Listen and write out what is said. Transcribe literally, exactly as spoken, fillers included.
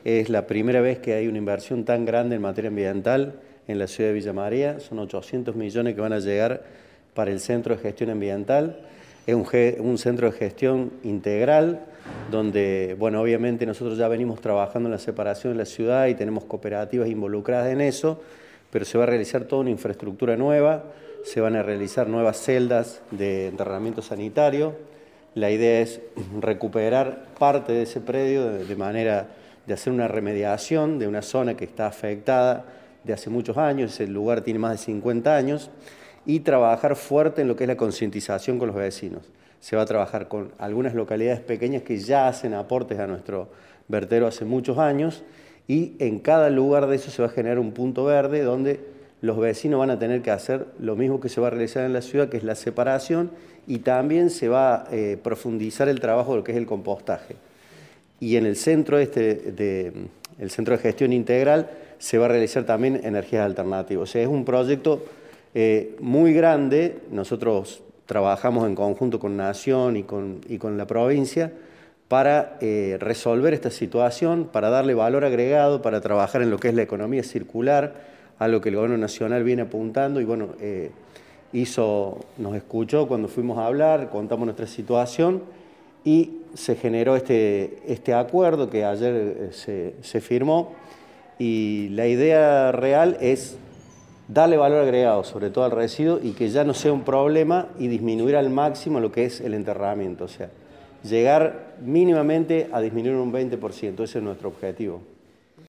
Es la primera vez que hay una inversión tan grande en materia ambiental en la ciudad de Villa María. Son ochocientos millones que van a llegar para el Centro de Gestión Ambiental. Es un, un centro de gestión integral, donde, bueno, obviamente nosotros ya venimos trabajando en la separación de la ciudad y tenemos cooperativas involucradas en eso, pero se va a realizar toda una infraestructura nueva, se van a realizar nuevas celdas de enterramiento sanitario. La idea es recuperar parte de ese predio de, de manera de hacer una remediación de una zona que está afectada de hace muchos años, ese lugar tiene más de cincuenta años, y trabajar fuerte en lo que es la concientización con los vecinos. Se va a trabajar con algunas localidades pequeñas que ya hacen aportes a nuestro vertedero hace muchos años, y en cada lugar de eso se va a generar un punto verde donde los vecinos van a tener que hacer lo mismo que se va a realizar en la ciudad, que es la separación, y también se va a eh, profundizar el trabajo de lo que es el compostaje. Y en el centro, este de, el centro de gestión integral se va a realizar también energías alternativas. O sea, es un proyecto eh, muy grande. Nosotros trabajamos en conjunto con Nación y con, y con la provincia para eh, resolver esta situación, para darle valor agregado, para trabajar en lo que es la economía circular, algo que el Gobierno Nacional viene apuntando y bueno, eh, hizo, nos escuchó cuando fuimos a hablar, contamos nuestra situación y se generó este, este acuerdo que ayer eh, se, se firmó, y la idea real es darle valor agregado, sobre todo al residuo, y que ya no sea un problema y disminuir al máximo lo que es el enterramiento, o sea, llegar mínimamente a disminuir un veinte por ciento, ese es nuestro objetivo.